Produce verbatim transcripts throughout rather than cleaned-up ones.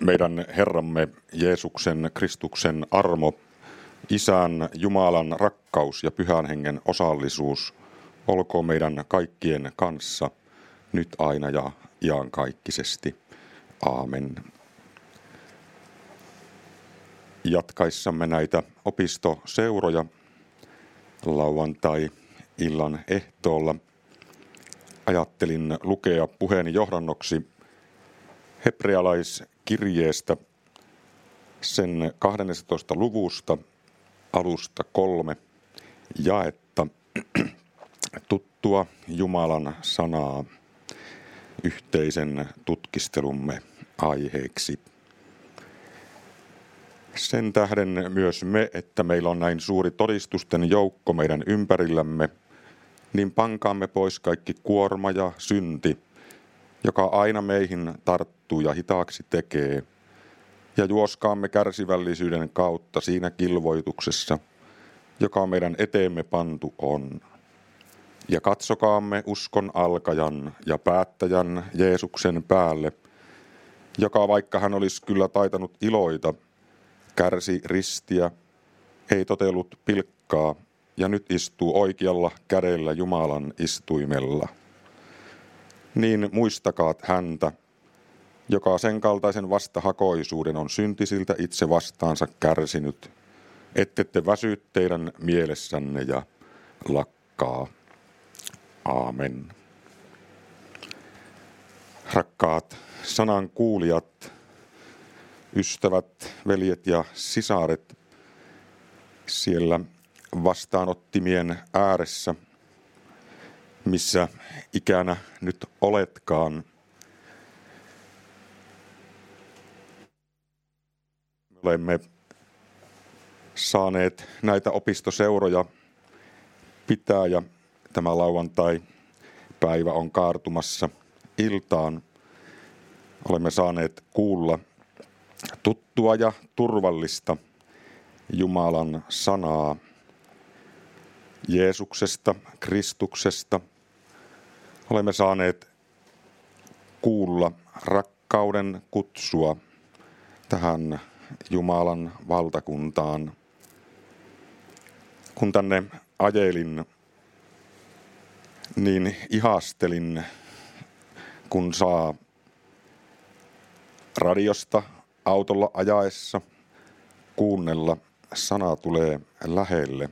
Meidän Herramme Jeesuksen Kristuksen armo, Isän Jumalan rakkaus ja Pyhän Hengen osallisuus olkoon meidän kaikkien kanssa, nyt aina ja iankaikkisesti. Aamen. Jatkaissamme näitä opistoseuroja lauantai-illan ehtoolla ajattelin lukea puheeni johdannoksi hebrealaiskirjeestä sen kahdennestatoista luvusta alusta kolme jaetta tuttua Jumalan sanaa yhteisen tutkistelumme aiheeksi. Sen tähden myös me, että meillä on näin suuri todistusten joukko meidän ympärillämme, niin pankaamme pois kaikki kuorma ja synti, joka aina meihin tarttuu ja hitaaksi tekee, ja juoskaamme kärsivällisyyden kautta siinä kilvoituksessa, joka meidän eteemme pantu on. Ja katsokaamme uskon alkajan ja päättäjän Jeesuksen päälle, joka vaikka hän olisi kyllä taitanut iloita, kärsi ristiä, ei totellut pilkkaa ja nyt istuu oikealla kädellä Jumalan istuimella. Niin muistakaat häntä, joka sen kaltaisen vastahakoisuuden on syntisiltä itse vastaansa kärsinyt, ettette väsy teidän mielessänne ja lakkaa. Aamen. Rakkaat sanan kuulijat, ystävät, veljet ja sisaret, siellä vastaanottimien ääressä, missä ikänä nyt oletkaan. Me olemme saaneet näitä opistoseuroja pitää ja tämä lauantai-päivä on kaartumassa iltaan. Olemme saaneet kuulla tuttua ja turvallista Jumalan sanaa Jeesuksesta, Kristuksesta. Olemme saaneet kuulla rakkauden kutsua tähän Jumalan valtakuntaan. Kun tänne ajelin, niin ihastelin, kun saa radiosta autolla ajaessa kuunnella sana tulee lähelle.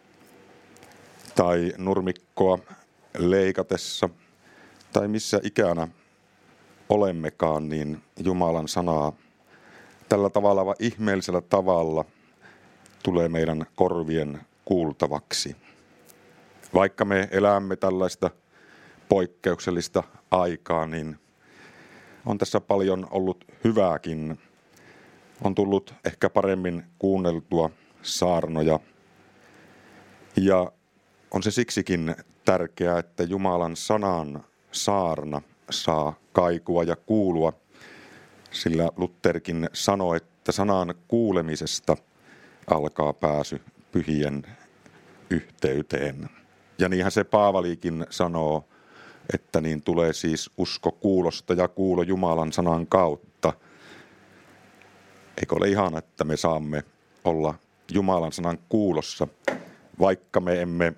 Tai nurmikkoa leikatessa, tai missä ikänä olemmekaan, niin Jumalan sanaa tällä tavalla vai ihmeellisellä tavalla tulee meidän korvien kuultavaksi. Vaikka me elämme tällaista poikkeuksellista aikaa, niin on tässä paljon ollut hyvääkin. On tullut ehkä paremmin kuunneltua saarnoja. Ja on se siksikin tärkeää, että Jumalan sanan saarna saa kaikua ja kuulua, sillä Lutherkin sanoi, että sanan kuulemisesta alkaa pääsy pyhien yhteyteen. Ja niinhän se Paavalikin sanoo, että niin tulee siis usko kuulosta ja kuulo Jumalan sanan kautta. Eikö ole ihana, että me saamme olla Jumalan sanan kuulossa, vaikka me emme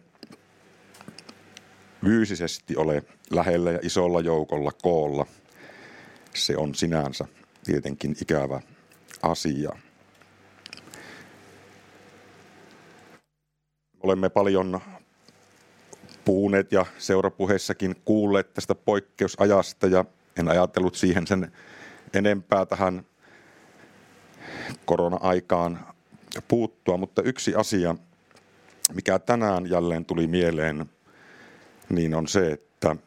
fyysisesti ole lähellä ja isolla joukolla koolla. Se on sinänsä tietenkin ikävä asia. Olemme paljon puhuneet ja seurapuheissakin kuulleet tästä poikkeusajasta ja en ajatellut siihen sen enempää tähän korona-aikaan puuttua, mutta yksi asia, mikä tänään jälleen tuli mieleen, niin on se, että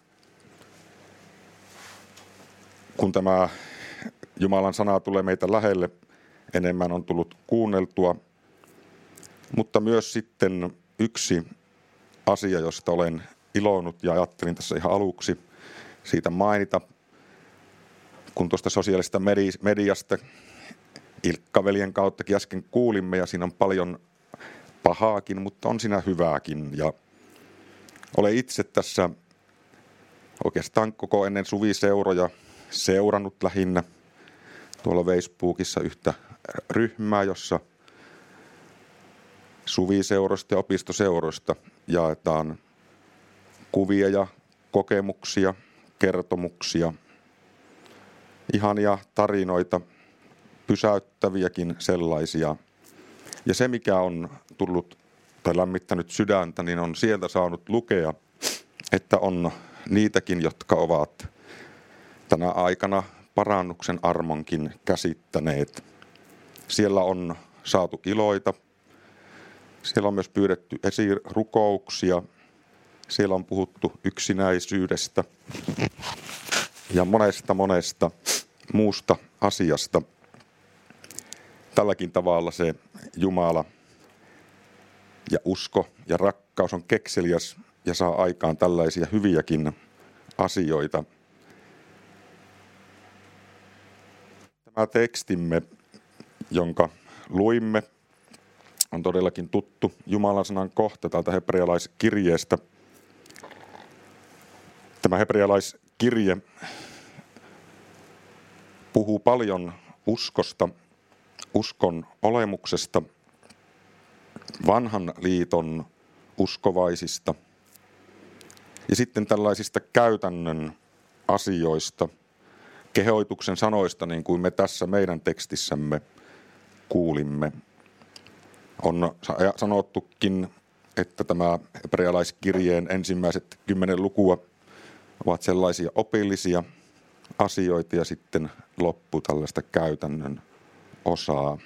kun tämä Jumalan sana tulee meitä lähelle, enemmän on tullut kuunneltua, mutta myös sitten yksi asia, josta olen iloinut ja ajattelin tässä ihan aluksi siitä mainita, kun tuosta sosiaalisesta mediasta Ilkka-veljen kauttakin äsken kuulimme ja siinä on paljon pahaakin, mutta on siinä hyvääkin ja olen itse tässä oikeastaan koko ennen suviseuroja seurannut lähinnä tuolla Facebookissa yhtä ryhmää, jossa suviseuroista ja opistoseuroista jaetaan kuvia ja kokemuksia, kertomuksia, ihania tarinoita, pysäyttäviäkin sellaisia. Ja se, mikä on tullut tai lämmittänyt sydäntä, niin on sieltä saanut lukea, että on niitäkin, jotka ovat tänä aikana parannuksen armonkin käsittäneet. Siellä on saatu iloita, siellä on myös pyydetty esirukouksia, siellä on puhuttu yksinäisyydestä ja monesta monesta muusta asiasta. Tälläkin tavalla se Jumala ja usko ja rakkaus on kekseliäs ja saa aikaan tällaisia hyviäkin asioita. Tämä tekstimme, jonka luimme, on todellakin tuttu Jumalan sanan kohta täältä hebrealaiskirjeestä. Tämä hebrealaiskirje puhuu paljon uskosta, uskon olemuksesta, vanhan liiton uskovaisista ja sitten tällaisista käytännön asioista, kehoituksen sanoista, niin kuin me tässä meidän tekstissämme kuulimme. On sanottukin, että tämä hebrealaiskirjeen ensimmäiset kymmenen lukua ovat sellaisia opillisia asioita ja sitten loppu tällaista käytännön osaa.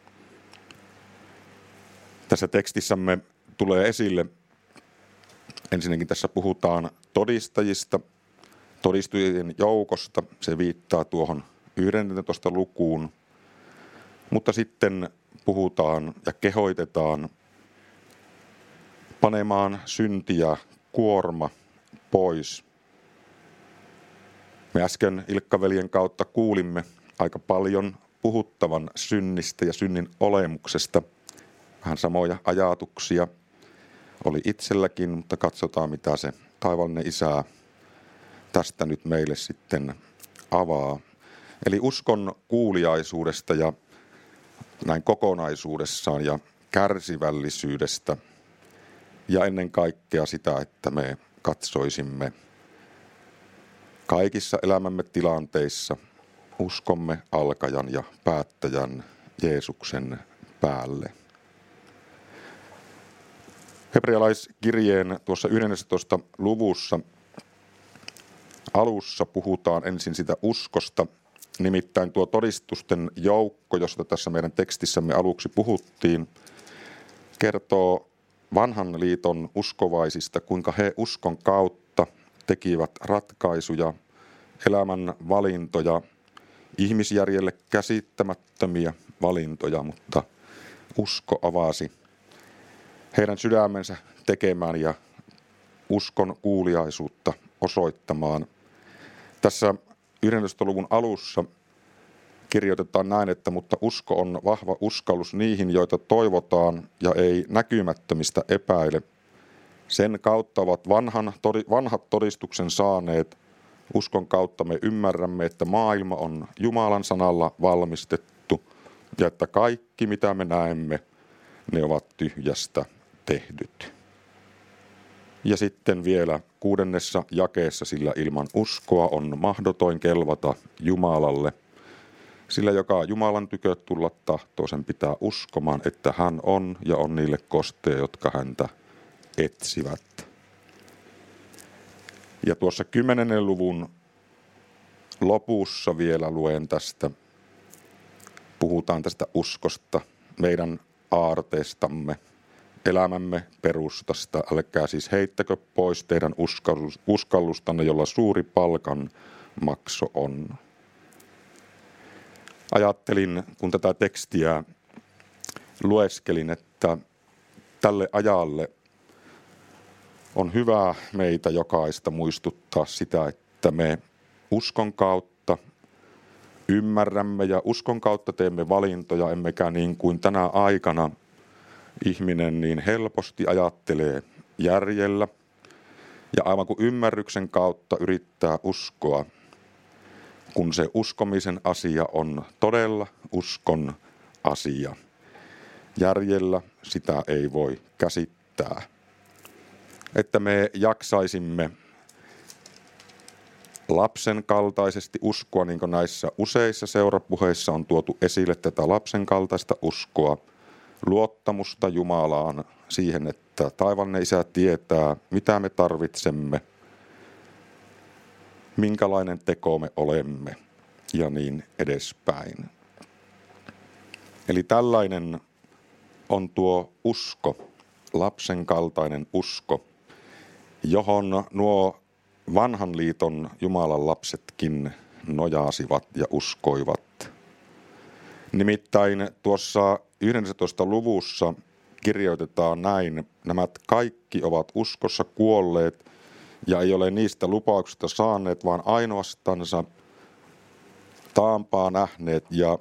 Tässä tekstissämme tulee esille, ensinnäkin tässä puhutaan todistajista, todistujien joukosta, se viittaa tuohon yhdennentoista lukuun, mutta sitten puhutaan ja kehoitetaan panemaan synti ja kuorma pois. Me äsken Ilkka-veljen kautta kuulimme aika paljon puhuttavan synnistä ja synnin olemuksesta. Vähän samoja ajatuksia oli itselläkin, mutta katsotaan mitä se taivaallinen Isä tästä nyt meille sitten avaa. Eli uskon kuuliaisuudesta ja näin kokonaisuudessaan ja kärsivällisyydestä ja ennen kaikkea sitä, että me katsoisimme kaikissa elämämme tilanteissa uskomme alkajan ja päättäjän Jeesuksen päälle. Hebrealaiskirjeen tuossa yhdennentoista luvussa alussa puhutaan ensin sitä uskosta, nimittäin tuo todistusten joukko, josta tässä meidän tekstissämme aluksi puhuttiin, kertoo vanhan liiton uskovaisista, kuinka he uskon kautta tekivät ratkaisuja, elämän valintoja, ihmisjärjelle käsittämättömiä valintoja, mutta usko avasi heidän sydämensä tekemään ja uskon kuuliaisuutta osoittamaan. Tässä yhdentoista luvun alussa kirjoitetaan näin, että mutta usko on vahva uskallus niihin, joita toivotaan ja ei näkymättömistä epäile. Sen kautta ovat vanhan, vanhat todistuksen saaneet. Uskon kautta me ymmärrämme, että maailma on Jumalan sanalla valmistettu ja että kaikki mitä me näemme, ne ovat tyhjästä tehdyt. Ja sitten vielä kuudennessa jakeessa, sillä ilman uskoa on mahdoton kelvata Jumalalle. Sillä joka Jumalan tykö tulla tahtoo, sen pitää uskomaan, että hän on ja on niille kosteja, jotka häntä etsivät. Ja tuossa kymmenennen luvun lopussa vielä luen tästä, puhutaan tästä uskosta, meidän aarteestamme, elämämme perustasta. Älkää siis heittäkö pois teidän uskallustanne, jolla suuri palkan makso on. Ajattelin, kun tätä tekstiä lueskelin, että tälle ajalle on hyvä meitä jokaista muistuttaa sitä, että me uskon kautta ymmärrämme ja uskon kautta teemme valintoja, emmekä niin kuin tänä aikana ihminen niin helposti ajattelee järjellä ja aivan kuin ymmärryksen kautta yrittää uskoa. kun se uskomisen asia on todella uskon asia. Järjellä sitä ei voi käsittää. Että me jaksaisimme lapsen kaltaisesti uskoa, niin kuin näissä useissa seurapuheissa on tuotu esille tätä lapsen kaltaista uskoa, luottamusta Jumalaan siihen, että taivaallinen Isä tietää, mitä me tarvitsemme, minkälainen teko me olemme ja niin edespäin. Eli tällainen on tuo usko, lapsen kaltainen usko, johon nuo vanhan liiton Jumalan lapsetkin nojasivat ja uskoivat. Nimittäin tuossa yhdennentoista luvussa kirjoitetaan näin, nämä kaikki ovat uskossa kuolleet ja ei ole niistä lupauksista saaneet, vaan ainoastansa taampaa nähneet ja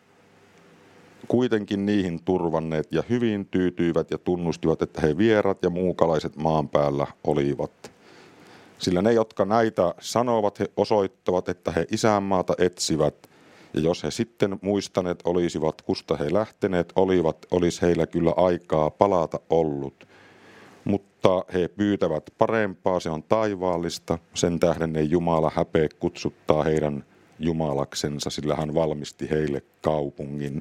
kuitenkin niihin turvanneet ja hyvin tyytyivät ja tunnustivat, että he vierat ja muukalaiset maan päällä olivat. Sillä ne, jotka näitä sanovat, he osoittavat, että he isänmaata etsivät. Ja jos he sitten muistaneet olisivat, kusta he lähteneet olivat, olisi heillä kyllä aikaa palata ollut. Mutta he pyytävät parempaa, se on taivaallista, sen tähden ei Jumala häpeä kutsuttaa heidän Jumalaksensa, sillä hän valmisti heille kaupungin.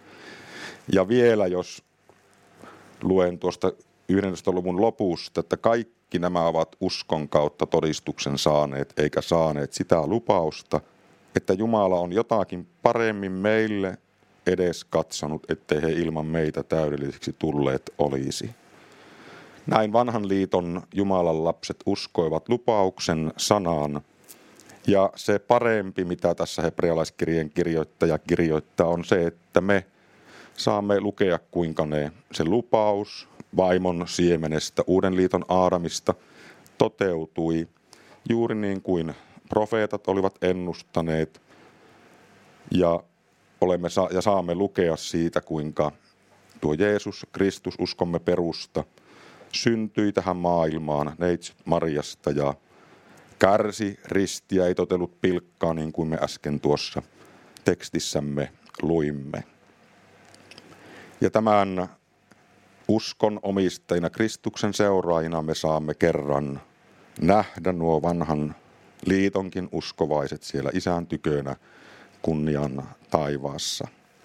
Ja vielä jos luen tuosta yhdentoista luvun lopusta, että kaikki nämä ovat uskon kautta todistuksen saaneet, eikä saaneet sitä lupausta, että Jumala on jotakin paremmin meille edes katsonut, ettei he ilman meitä täydellisiksi tulleet olisi. Näin vanhan liiton Jumalan lapset uskoivat lupauksen sanaan, ja se parempi, mitä tässä hebrealaiskirjeen kirjoittaja kirjoittaa, on se, että me saamme lukea, kuinka ne, se lupaus vaimon siemenestä, uuden liiton Aadamista, toteutui juuri niin kuin profeetat olivat ennustaneet. Ja, olemme, ja saamme lukea siitä, kuinka tuo Jeesus, Kristus, uskomme perusta, syntyi tähän maailmaan neitsyt Mariasta ja kärsi ristiä, ei totellut pilkkaa, niin kuin me äsken tuossa tekstissämme luimme. Ja tämän uskon omistajina, Kristuksen seuraajina me saamme kerran nähdä nuo vanhan liitonkin uskovaiset siellä Isän tykönä kunnian taivaassa.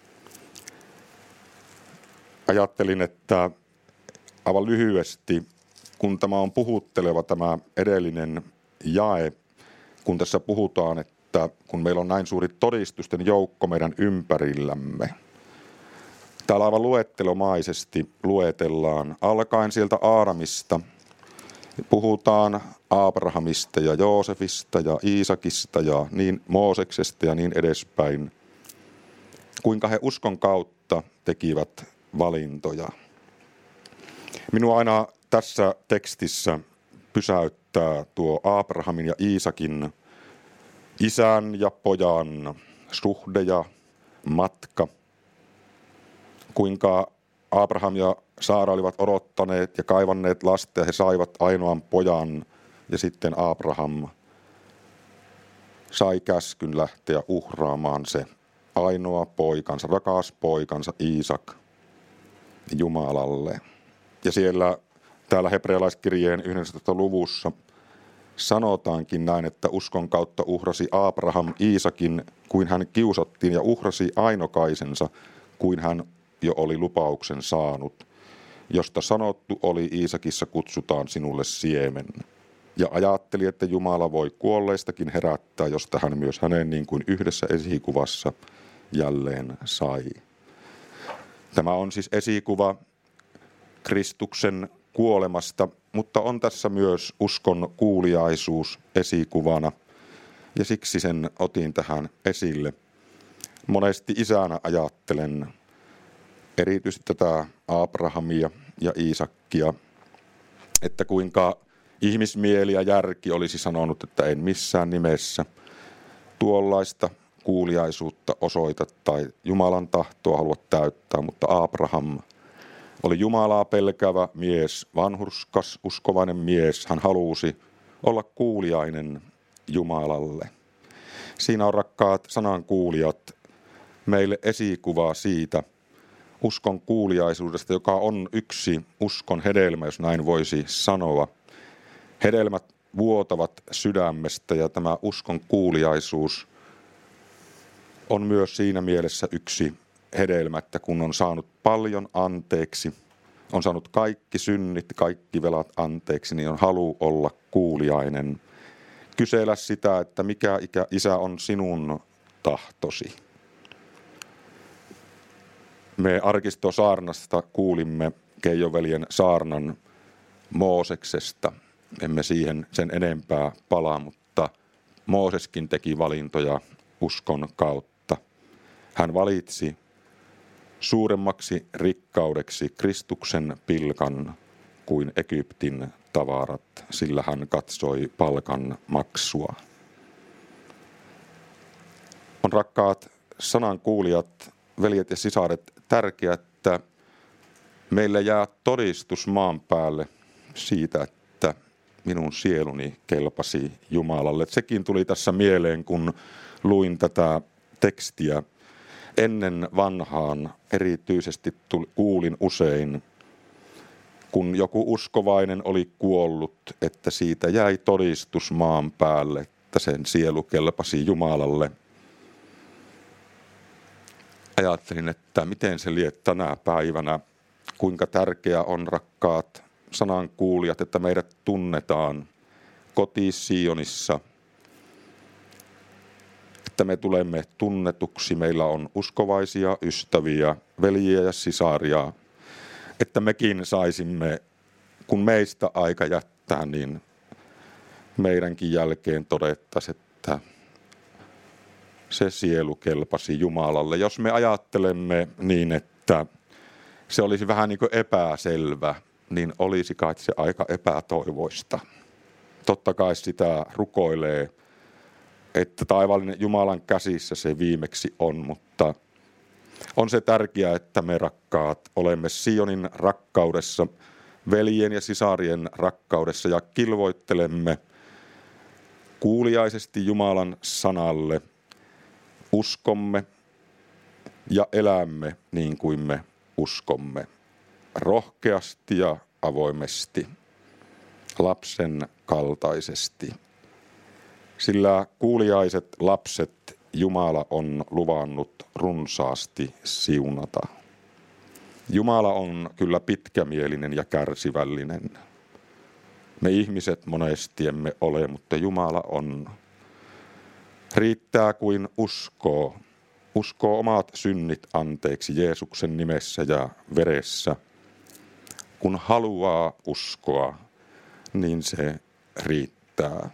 Ajattelin, että aivan lyhyesti, kun tämä on puhutteleva tämä edellinen jae, kun tässä puhutaan, että kun meillä on näin suuri todistusten joukko meidän ympärillämme, täällä aivan luettelomaisesti luetellaan, alkaen sieltä Aadamista, puhutaan Abrahamista ja Joosefista ja Iisakista ja niin Mooseksesta ja niin edespäin, kuinka he uskon kautta tekivät valintoja. Minua aina tässä tekstissä pysäyttää tuo Abrahamin ja Iisakin isän ja pojan suhde ja matka, kuinka Abraham ja Saara olivat odottaneet ja kaivanneet lasta ja he saivat ainoan pojan ja sitten Abraham sai käskyn lähteä uhraamaan se ainoa poikansa, rakas poikansa Iisak Jumalalle. Ja siellä täällä hebrealaiskirjeen yhdennentoista luvussa sanotaankin näin, että uskon kautta uhrasi Abraham Iisakin, kuin hän kiusattiin, ja uhrasi ainokaisensa, kuin hän jo oli lupauksen saanut, josta sanottu oli Iisakissa kutsutaan sinulle siemen. Ja ajatteli, että Jumala voi kuolleistakin herättää, josta hän myös hänen niin kuin yhdessä esikuvassa jälleen sai. Tämä on siis esikuva Kristuksen kuolemasta, mutta on tässä myös uskon kuuliaisuus esikuvana, ja siksi sen otin tähän esille. Monesti isänä ajattelen erityisesti tätä Abrahamia ja Iisakkia, että kuinka ihmismieli ja järki olisi sanonut, että en missään nimessä tuollaista kuuliaisuutta osoita tai Jumalan tahtoa halua täyttää, mutta Abraham oli Jumalaa pelkävä mies, vanhurskas, uskovainen mies. Hän halusi olla kuuliainen Jumalalle. Siinä on, rakkaat sanankuulijat, meille esikuvaa siitä uskon kuuliaisuudesta, joka on yksi uskon hedelmä, jos näin voisi sanoa. Hedelmät vuotavat sydämestä ja tämä uskon kuuliaisuus on myös siinä mielessä yksi hedelmä, että kun on saanut paljon anteeksi, on saanut kaikki synnit, kaikki velat anteeksi, niin on halu olla kuuliainen. Kysellä sitä, että mikä ikä, Isä on sinun tahtosi. Me arkistosaarnasta kuulimme Keijoveljen saarnan Mooseksesta. Emme siihen sen enempää palaa, mutta Mooseskin teki valintoja uskon kautta. Hän valitsi suuremmaksi rikkaudeksi Kristuksen pilkan kuin Egyptin tavarat, sillä hän katsoi palkan maksua. On, rakkaat sanankuulijat, veljet ja sisaret, tärkeää, että meille jää todistus maan päälle siitä, että minun sieluni kelpasi Jumalalle. Sekin tuli tässä mieleen, kun luin tätä tekstiä. Ennen vanhaan erityisesti tuli, kuulin usein, kun joku uskovainen oli kuollut, että siitä jäi todistus maan päälle, että sen sielu kelpasi Jumalalle. Ajattelin, että miten se lie tänä päivänä, kuinka tärkeää on, rakkaat sanankuulijat, että meidät tunnetaan koti Sionissa, että me tulemme tunnetuksi, meillä on uskovaisia ystäviä, veljiä ja sisaria, että mekin saisimme, kun meistä aika jättää, niin meidänkin jälkeen todettaisiin, että se sielu kelpasi Jumalalle. Jos me ajattelemme niin, että se olisi vähän niin kuin epäselvä, niin olisi kai se aika epätoivoista. Totta kai sitä rukoilee, että taivaallinen Jumalan käsissä se viimeksi on, mutta on se tärkeää, että me, rakkaat, olemme Sionin rakkaudessa, veljen ja sisarien rakkaudessa ja kilvoittelemme kuuliaisesti Jumalan sanalle, uskomme ja elämme niin kuin me uskomme, rohkeasti ja avoimesti, lapsen kaltaisesti. Sillä kuuliaiset lapset Jumala on luvannut runsaasti siunata. Jumala on kyllä pitkämielinen ja kärsivällinen. Me ihmiset monesti emme ole, mutta Jumala on. Riittää kuin uskoo. Uskoo omat synnit anteeksi Jeesuksen nimessä ja veressä. Kun haluaa uskoa, niin se riittää.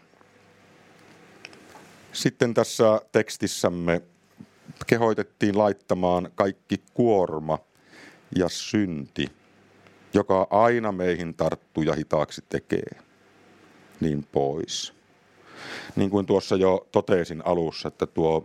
Sitten tässä tekstissämme kehoitettiin laittamaan kaikki kuorma ja synti, joka aina meihin tarttuu ja hitaaksi tekee, niin pois. Niin kuin tuossa jo totesin alussa, että tuo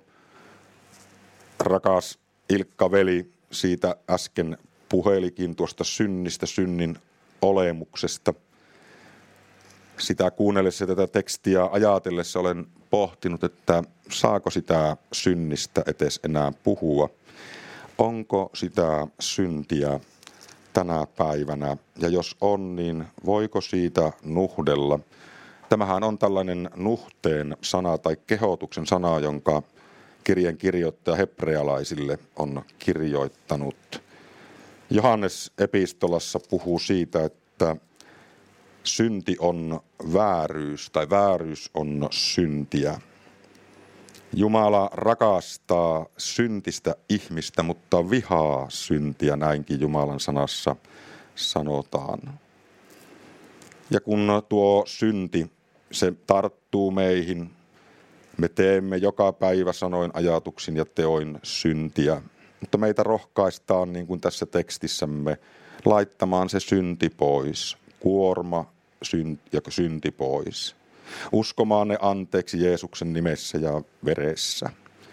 rakas Ilkka-veli siitä äsken puhelikin tuosta synnistä, synnin olemuksesta. Sitä kuunnellessa tätä tekstiä ajatellessa olen pohtinut, että saako sitä synnistä edes enää puhua. Onko sitä syntiä tänä päivänä, ja jos on, niin voiko siitä nuhdella? Tämähän on tällainen nuhteen sana tai kehotuksen sana, jonka kirjeen kirjoittaja hebrealaisille on kirjoittanut. Johannes epistolassa puhuu siitä, että synti on vääryys tai vääryys on syntiä. Jumala rakastaa syntistä ihmistä, mutta vihaa syntiä, näinkin Jumalan sanassa sanotaan. Ja kun tuo synti, se tarttuu meihin, me teemme joka päivä sanoin, ajatuksin ja teoin syntiä. Mutta meitä rohkaistaan, niin kuin tässä tekstissämme, laittamaan se synti pois, kuorma ja synti pois. Uskomaan ne anteeksi Jeesuksen nimessä ja veressä.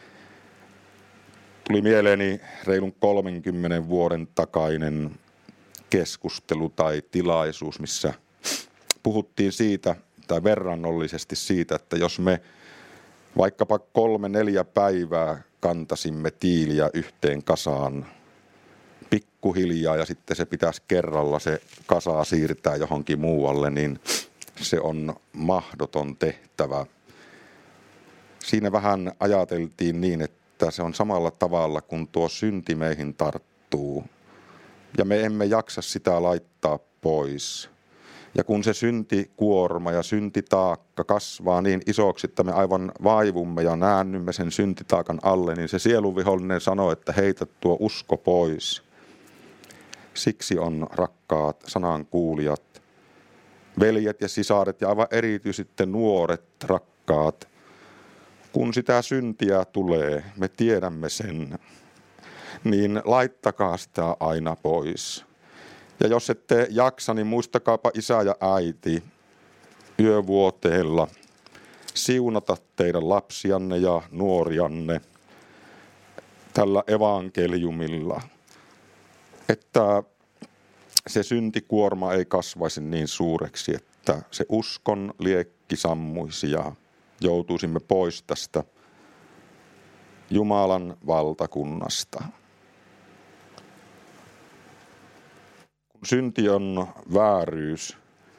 Tuli mieleeni reilun kolmenkymmenen vuoden takainen keskustelu tai tilaisuus, missä puhuttiin siitä, tai verrannollisesti siitä, että jos me Vaikkapa kolme neljä päivää kantasimme tiiliä yhteen kasaan pikkuhiljaa ja sitten se pitäisi kerralla se kasa siirtää johonkin muualle, niin se on mahdoton tehtävä. Siinä vähän ajateltiin niin, että se on samalla tavalla kuin tuo synti meihin tarttuu ja me emme jaksa sitä laittaa pois. Ja kun se syntikuorma ja syntitaakka kasvaa niin isoksi, että me aivan vaivumme ja näännymme sen syntitaakan alle, niin se sielunvihollinen sanoo, että heitä tuo usko pois. Siksi on, rakkaat sanan kuulijat, veljet ja sisaret ja aivan erityisesti nuoret rakkaat, kun sitä syntiä tulee, me tiedämme sen, niin laittakaa sitä aina pois. Ja jos ette jaksa, niin muistakaapa isä ja äiti yövuoteella siunata teidän lapsianne ja nuorianne tällä evankeliumilla, että se syntikuorma ei kasvaisi niin suureksi, että se uskon liekki sammuisi ja joutuisimme pois tästä Jumalan valtakunnasta. Synti on vääryys.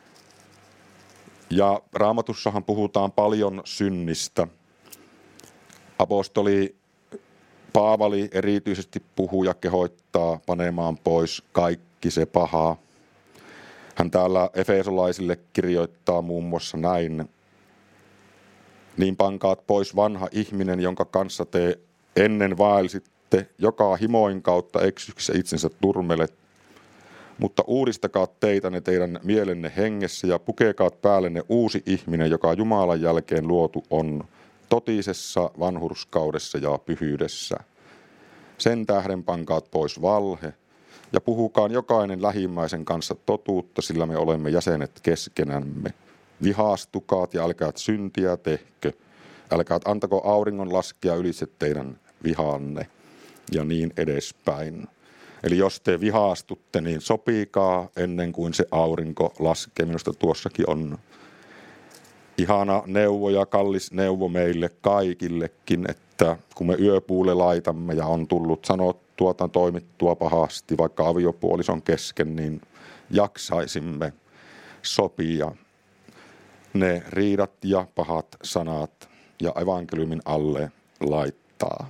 Ja Raamatussahan puhutaan paljon synnistä. Apostoli Paavali erityisesti puhuu ja kehoittaa panemaan pois kaikki se paha. Hän täällä efesolaisille kirjoittaa muun muassa näin. Niin pankaat pois vanha ihminen, jonka kanssa te ennen vaelsitte, joka himoin kautta eksyksissä itsensä turmelet. Mutta uudistakaa teitä ne teidän mielenne hengessä ja pukekaat päällenne uusi ihminen, joka Jumalan jälkeen luotu on, totisessa vanhurskaudessa ja pyhyydessä. Sen tähden pankaat pois valhe ja puhukaan jokainen lähimmäisen kanssa totuutta, sillä me olemme jäsenet keskenämme. Vihastukaat ja älkäät syntiä tehkö, älkäät antako auringon laskea ylitse teidän vihanne ja niin edespäin. Eli jos te vihastutte, niin sopikaa ennen kuin se aurinko laskee. Minusta tuossakin on ihana neuvo ja kallis neuvo meille kaikillekin, että kun me yöpuulle laitamme ja on tullut sanottua tai toimittua pahasti, vaikka aviopuolison kesken, niin jaksaisimme sopia ne riidat ja pahat sanat ja evankeliumin alle laittaa.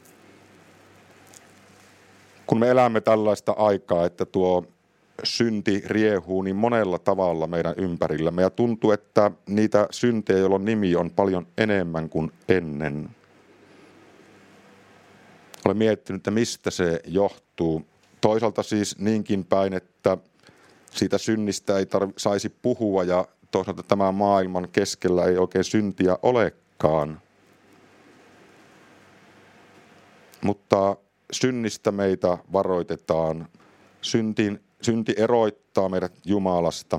Kun me elämme tällaista aikaa, että tuo synti riehuu niin monella tavalla meidän ympärillämme ja tuntuu, että niitä syntejä, joilla nimi on paljon enemmän kuin ennen. Olen miettinyt, että mistä se johtuu. Toisaalta siis niinkin päin, että siitä synnistä ei tarv- saisi puhua ja toisaalta tämän maailman keskellä ei oikein syntiä olekaan. Mutta synnistä meitä varoitetaan. Synti, synti eroittaa meidät Jumalasta.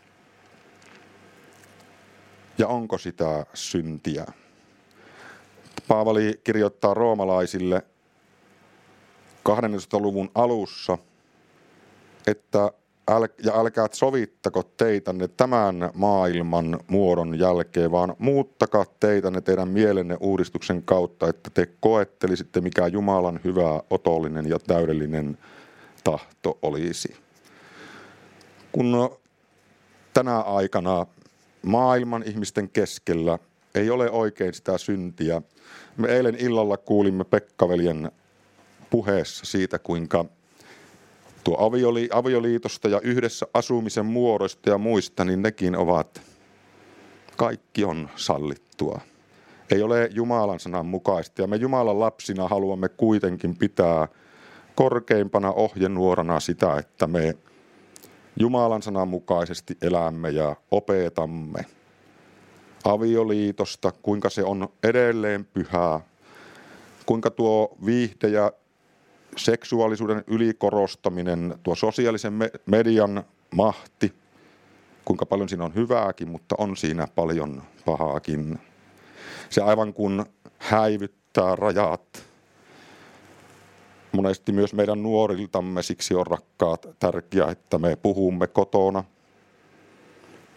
Ja onko sitä syntiä? Paavali kirjoittaa roomalaisille kahdentoista luvun alussa, että äl, ja älkäät sovittako teitänne tämän maailman muodon jälkeen, vaan muuttakaa teitänne teidän mielenne uudistuksen kautta, että te koettelisitte, mikä Jumalan hyvä, otollinen ja täydellinen tahto olisi. Kun tänä aikana maailman ihmisten keskellä ei ole oikein sitä syntiä, me eilen illalla kuulimme Pekka-veljen puheessa siitä, kuinka tuo avioli, avioliitosta ja yhdessä asumisen muodoista ja muista, niin nekin ovat, kaikki on sallittua. Ei ole Jumalan sanan mukaista ja me Jumalan lapsina haluamme kuitenkin pitää korkeimpana ohjenuorana sitä, että me Jumalan sanan mukaisesti elämme ja opetamme avioliitosta, kuinka se on edelleen pyhää, kuinka tuo viihde ja seksuaalisuuden ylikorostaminen, tuo sosiaalisen median mahti, kuinka paljon siinä on hyvääkin, mutta on siinä paljon pahaakin. Se aivan kuin häivyttää rajat. Monesti myös meidän nuoriltamme, siksi on rakkaat tärkeää, että me puhumme kotona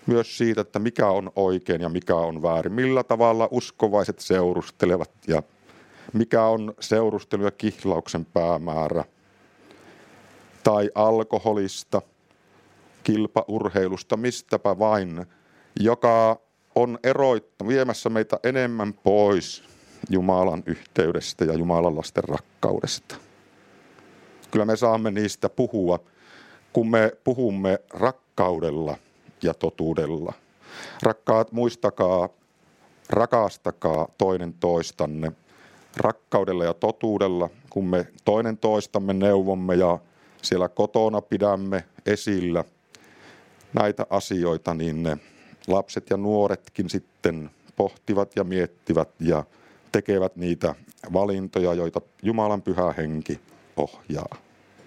myös siitä, että mikä on oikein ja mikä on väärin, millä tavalla uskovaiset seurustelevat ja mikä on seurustelu ja kihlauksen päämäärä, tai alkoholista, kilpaurheilusta, mistäpä vain, joka on eroittanut viemässä meitä enemmän pois Jumalan yhteydestä ja Jumalan lasten rakkaudesta. Kyllä me saamme niistä puhua, kun me puhumme rakkaudella ja totuudella. Rakkaat, muistakaa, rakastakaa toinen toistanne rakkaudella ja totuudella, kun me toinen toistamme neuvomme ja siellä kotona pidämme esillä näitä asioita, niin ne lapset ja nuoretkin sitten pohtivat ja miettivät ja tekevät niitä valintoja, joita Jumalan pyhä henki ohjaa.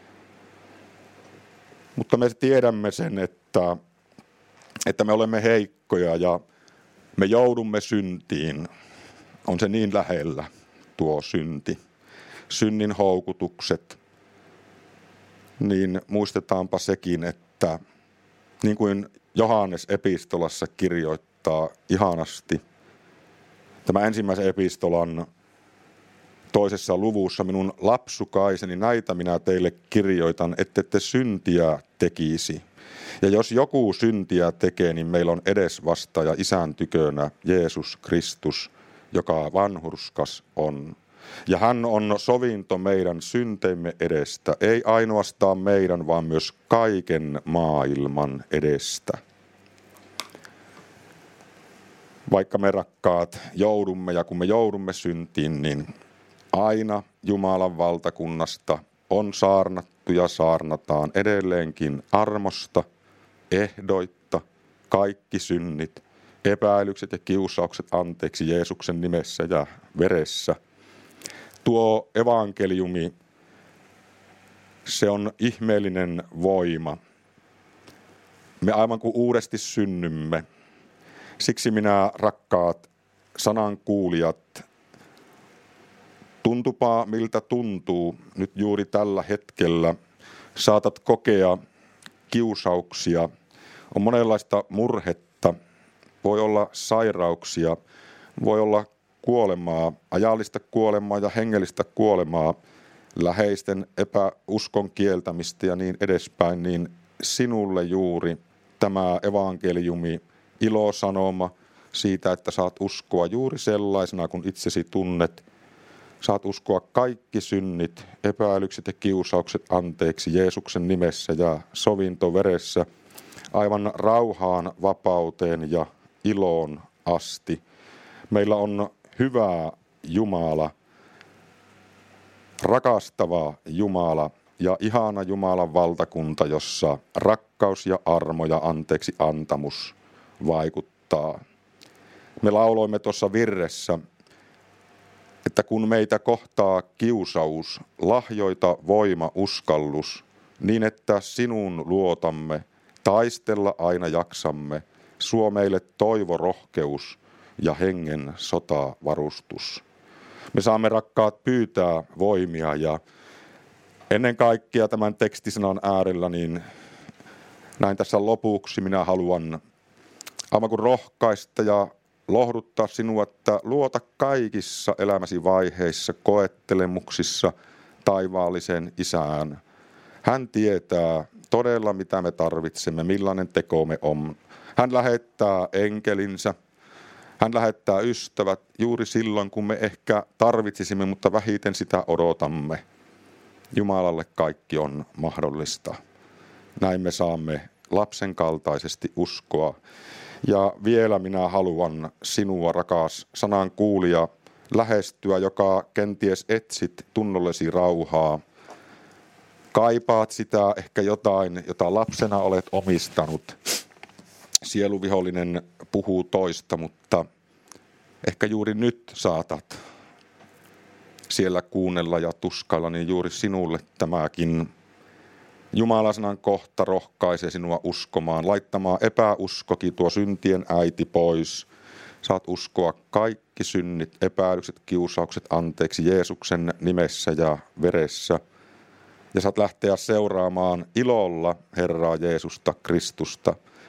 Mutta me tiedämme sen, että, että me olemme heikkoja ja me joudumme syntiin. On se niin lähellä tuo synti, synnin houkutukset. Niin muistetaanpa sekin, että niin kuin Johannes epistolassa kirjoittaa ihanasti, tämä ensimmäisen epistolan toisessa luvussa, minun lapsukaiseni, näitä minä teille kirjoitan, ette te syntiä tekisi. Ja jos joku syntiä tekee, niin meillä on edesvastaaja Isän tykönä Jeesus Kristus, joka vanhurskas on. Ja hän on sovinto meidän synteimme edestä, ei ainoastaan meidän, vaan myös kaiken maailman edestä. Vaikka me rakkaat joudumme ja kun me joudumme syntiin, niin aina Jumalan valtakunnasta on saarnattu ja saarnataan edelleenkin armosta, ehdoitta, kaikki synnit, epäilykset ja kiusaukset anteeksi Jeesuksen nimessä ja veressä. Tuo evankeliumi, se on ihmeellinen voima. Me aivan kuin uudesti synnymme. Siksi minä, rakkaat sanan kuulijat, tuntupaa miltä tuntuu nyt juuri tällä hetkellä. Saatat kokea kiusauksia, on monenlaista murhetta, voi olla sairauksia, voi olla kuolemaa, ajallista kuolemaa ja hengellistä kuolemaa, läheisten epäuskon kieltämistä ja niin edespäin, niin sinulle juuri tämä evankeliumi, ilosanoma siitä, että saat uskoa juuri sellaisena, kun itsesi tunnet. Saat uskoa kaikki synnit, epäilykset ja kiusaukset anteeksi Jeesuksen nimessä ja sovinto veressä, aivan rauhaan, vapauteen ja iloon asti. Meillä on hyvä Jumala, rakastava Jumala ja ihana Jumalan valtakunta, jossa rakkaus ja armo ja anteeksi antamus vaikuttaa. Me lauloimme tuossa virressä, että kun meitä kohtaa kiusaus, lahjoita voima, uskallus, niin että sinun luotamme, taistella aina jaksamme, suo meille toivo, rohkeus ja hengen sotavarustus. Me saamme, rakkaat, pyytää voimia ja ennen kaikkea tämän tekstisanan äärellä, niin näin tässä lopuksi minä haluan aivan kuin rohkaista ja lohduttaa sinua, että luota kaikissa elämäsi vaiheissa, koettelemuksissa taivaallisen Isään. Hän tietää todella, mitä me tarvitsemme, millainen tekomme on. Hän lähettää enkelinsä, hän lähettää ystävät juuri silloin, kun me ehkä tarvitsisimme, mutta vähiten sitä odotamme. Jumalalle kaikki on mahdollista. Näin me saamme lapsen kaltaisesti uskoa. Ja vielä minä haluan sinua, rakas sanan kuulija, lähestyä, joka kenties etsit tunnollesi rauhaa. Kaipaat sitä ehkä jotain, jota lapsena olet omistanut. Sieluvihollinen puhuu toista, mutta ehkä juuri nyt saatat siellä kuunnella ja tuskailla, niin juuri sinulle tämäkin Jumalasanan kohta rohkaisee sinua uskomaan, laittamaan epäuskokin tuo syntien äiti pois. Saat uskoa kaikki synnit, epäilykset, kiusaukset anteeksi Jeesuksen nimessä ja veressä. Ja saat lähteä seuraamaan ilolla Herraa Jeesusta Kristusta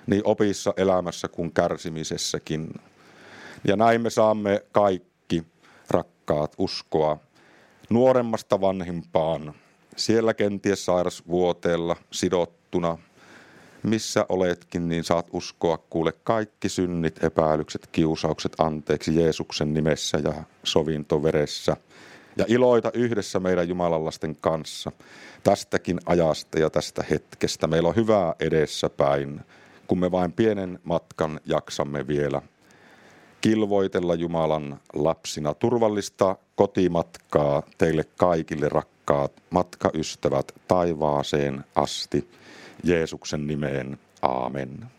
niin opissa elämässä kuin kärsimisessäkin. Ja näin me saamme kaikki, rakkaat, uskoa nuoremmasta vanhimpaan, siellä kenties sairasvuoteella sidottuna, missä oletkin, niin saat uskoa kuule kaikki synnit, epäilykset, kiusaukset anteeksi Jeesuksen nimessä ja sovintoveressä. Ja iloita yhdessä meidän Jumalan lasten kanssa tästäkin ajasta ja tästä hetkestä. Meillä on hyvää edessäpäin, kun me vain pienen matkan jaksamme vielä kilvoitella Jumalan lapsina. Turvallista kotimatkaa teille kaikille, rakkaat matkaystävät, taivaaseen asti. Jeesuksen nimeen. Aamen.